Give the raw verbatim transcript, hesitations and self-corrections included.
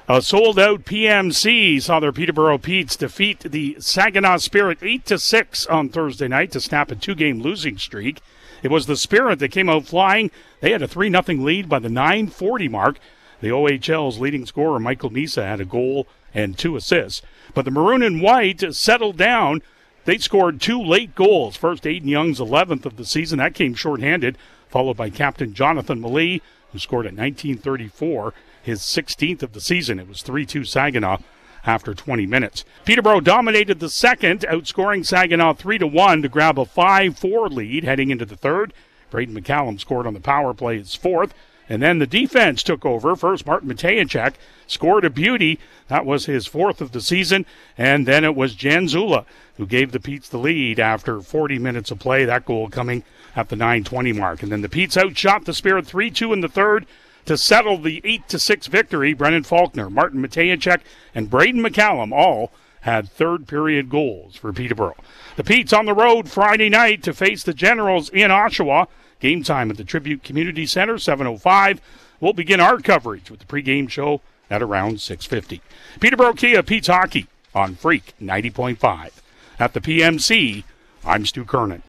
A sold-out P M C saw their Peterborough Petes defeat the Saginaw Spirit eight to six on Thursday night to snap a two-game losing streak. It was the Spirit that came out flying. They had a three nothing lead by the nine forty mark. The O H L's leading scorer, Michael Nisa, had a goal and two assists. But the Maroon and White settled down. They scored two late goals. First, Aiden Young's eleventh of the season. That came shorthanded, followed by Captain Jonathan Malee, who scored at nineteen thirty-four, his sixteenth of the season. It was three two Saginaw after twenty minutes. Peterborough dominated the second, outscoring Saginaw three to one to grab a five four lead heading into the third. Braden McCallum scored on the power play, his fourth. And then the defense took over. First, Martin Matejacek scored a beauty. That was his fourth of the season. And then it was Jan Zula who gave the Petes the lead after forty minutes of play. That goal coming at the nine twenty mark. And then the Petes outshot the Spirit three two in the third to settle the eight to six victory. Brennan Faulkner, Martin Matejacek, and Braden McCallum all had third-period goals for Peterborough. The Petes on the road Friday night to face the Generals in Oshawa. Game time at the Tribute Community Center, seven oh five. We'll begin our coverage with the pregame show at around six fifty. Peterborough Kia Petes Hockey on Freak ninety point five. At the P M C, I'm Stu Kernan.